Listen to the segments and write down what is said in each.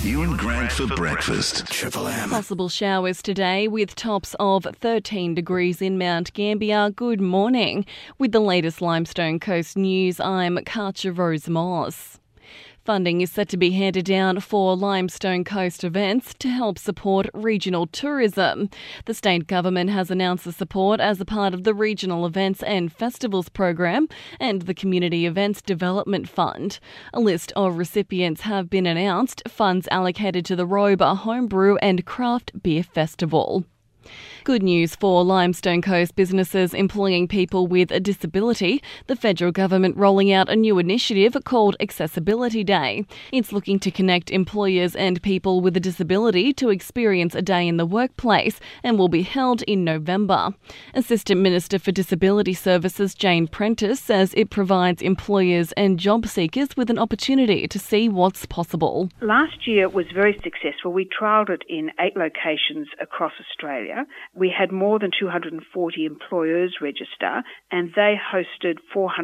Ewan Grant for breakfast. Triple M. Possible showers today with tops of 13 degrees in Mount Gambier. Good morning. With the latest Limestone Coast news, I'm Katja Rose Moss. Funding is set to be handed down for Limestone Coast events to help support regional tourism. The state government has announced the support as a part of the Regional Events and Festivals program and the Community Events Development Fund. A list of recipients have been announced, funds allocated to the Robe Homebrew and Craft Beer Festival. Good news for Limestone Coast businesses employing people with a disability. The federal government rolling out a new initiative called Accessibility Day. It's looking to connect employers and people with a disability to experience a day in the workplace and will be held in November. Assistant Minister for Disability Services Jane Prentice says it provides employers and job seekers with an opportunity to see what's possible. Last year was very successful. We trialled it in 8 locations across Australia. We had more than 240 employers register, and they hosted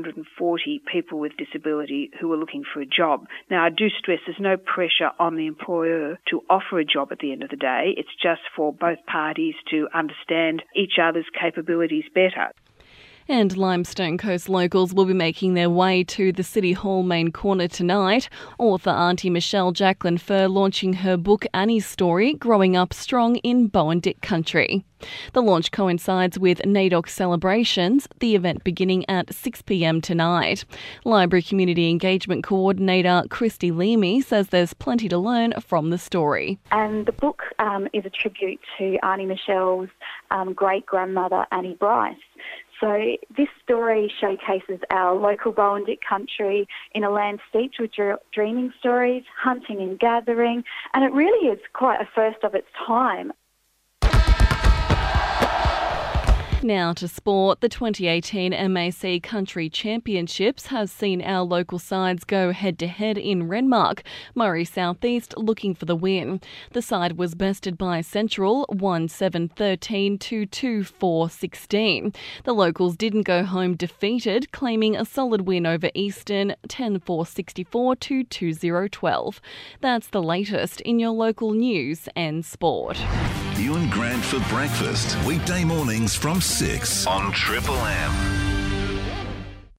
440 people with disability who were looking for a job. Now, I do stress there's no pressure on the employer to offer a job at the end of the day. It's just for both parties to understand each other's capabilities better. And Limestone Coast locals will be making their way to the City Hall main corner tonight. Author Auntie Michelle Jacqueline Furr launching her book Annie's Story, Growing Up Strong in Bowen-Dick Country. The launch coincides with NAIDOC celebrations, the event beginning at 6 p.m. tonight. Library Community Engagement Coordinator Christy Leamy says there's plenty to learn from the story. And the book is a tribute to Auntie Michelle's great-grandmother Annie Bryce. So this story showcases our local Bowen-Dick country in a land steeped with dreaming stories, hunting and gathering, and it really is quite a first of its time. Now to sport. The 2018 MAC Country Championships has seen our local sides go head-to-head in Renmark. Murray Southeast looking for the win. The side was bested by Central 1-7-13 to 2-4-16. The locals didn't go home defeated, claiming a solid win over Eastern 10-4-64 to 2-0-12. That's the latest in your local news and sport. Ewan Grant for breakfast. Weekday mornings from 6 on Triple M.